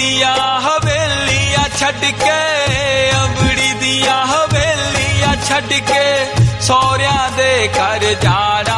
दिया हवेलियां छड़ के, अबड़ी दिया हवेलियां छड़ के सौरिया दे घर जाना।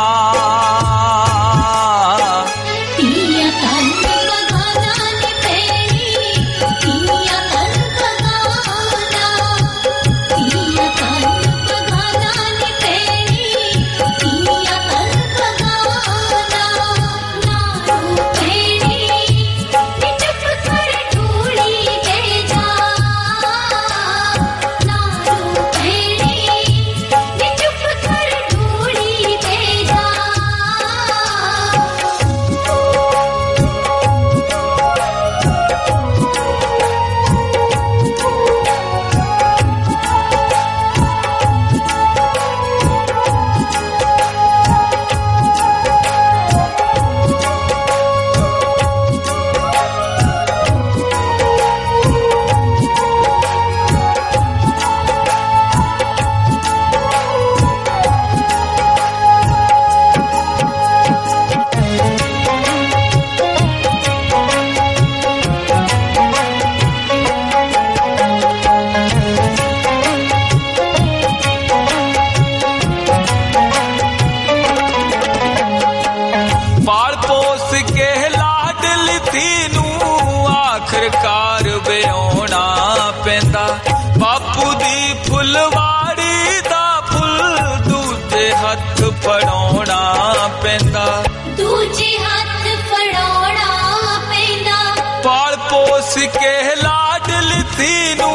आखिरकार बेहोना पैंदा, बापू दी फुलवाड़ी दा फुल दूजे हथ फड़ाउणा पैंदा, दूजे हथ फड़ाउणा पैंदा। पाल पोस के लाडल थीनू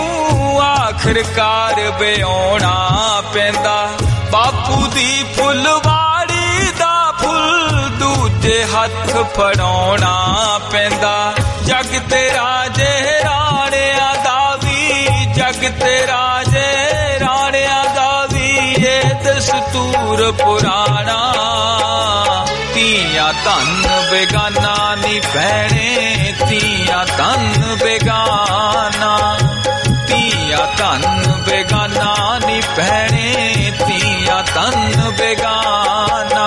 आखिरकार बेहोना पैंदा, बापू दी फुलवाड़ी दा फुल दूजे हथ फड़ाउणा पैंदा। जग तेरा जे राणिया दावी, जग तेरा जे राणिया दावी, ये दस्तूर पुराना। तियां धन बेगाना नी भैणे, तियां धन बेगाना, तियां धन बेगाना नी भैणे, तियां धन बेगाना।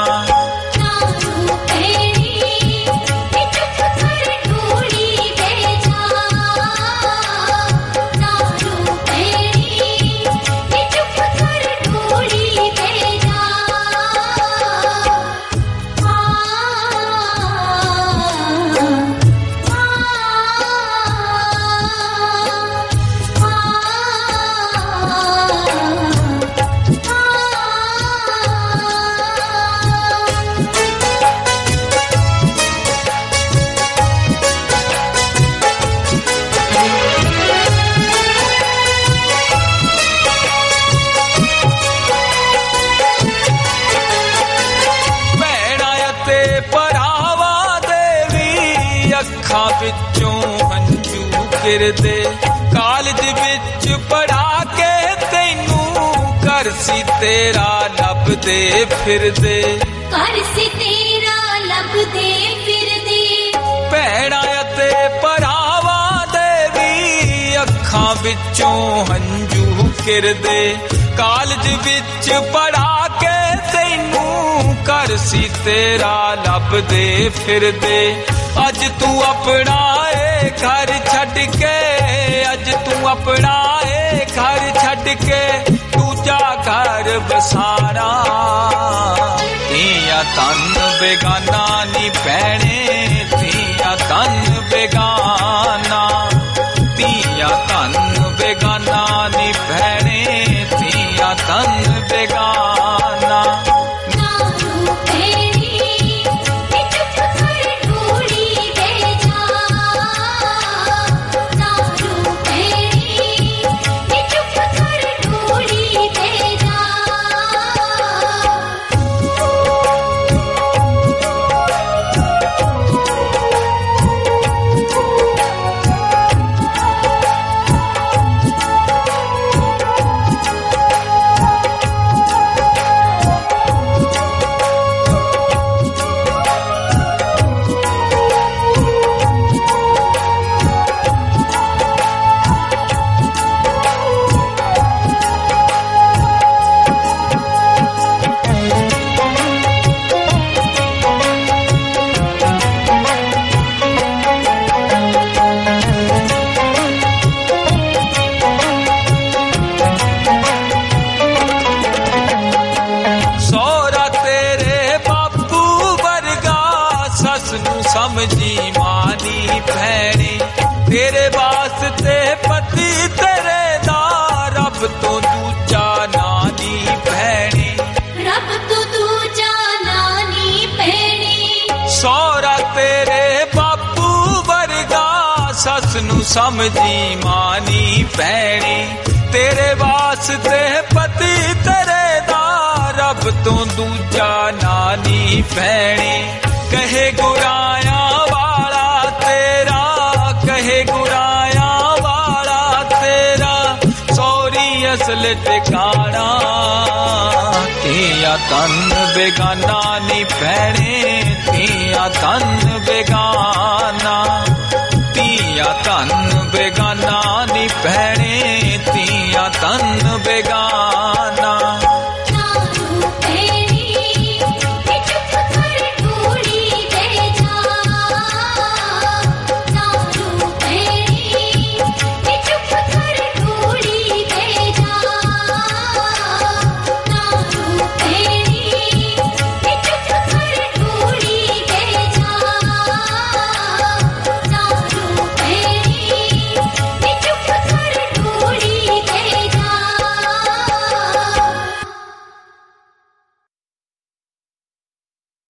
अखां विचों हंजू गिरदे, कालज विच पढ़ा के तैनू घर सी तेरा लभदे फिरदे, घर सी तेरा लभदे फिरदे। भैणा ते भरावा दे वी अखां विचों हंजू गिरदे, कालज विच पढ़ा के तैनू घर सी तेरा लभदे फिरदे। अज तू अपना ए घर छड़ के, अज तू अपना ए घर छड़ के दूजा घर बसाना। तियां धन बेगाना नी भैणे, तियां धन बेगाना, तियां धन बेगाना नी भैणे, तियां धन बेगाना। ਨੂੰ ਸਮਝੀ ਮਾਨੀ ਪੈਣੀ ਤੇਰੇ ਵਾਸਤੇ ਪਤੀ ਤੇਰੇ ਦਾ ਰੱਬ ਤੋਂ ਦੂਜਾ ਨਾਨੀ ਪੈਣੀ ਕਹੇ ਗੁਰਾਇਆ ਵਾਲਾ ਤੇਰਾ ਕਹੇ ਗੁਰਾਇਆ ਵਾਲਾ ਤੇਰਾ ਸੌਰੀ ਅਸਲ ਟਿਕਾਣਾ ਧੀਆ ਤਨ ਬੇਗਾਨਾ ਨੀ ਭੈਣੇ ਧੀਆ ਤਨ ਬੇਗਾਨਾ ਧੀਆ ਤਨ ਬੇਗਾਨਾ ਨੀ ਭੈਣੇ ਧੀਆ ਤਨ ਬੇਗਾਨਾ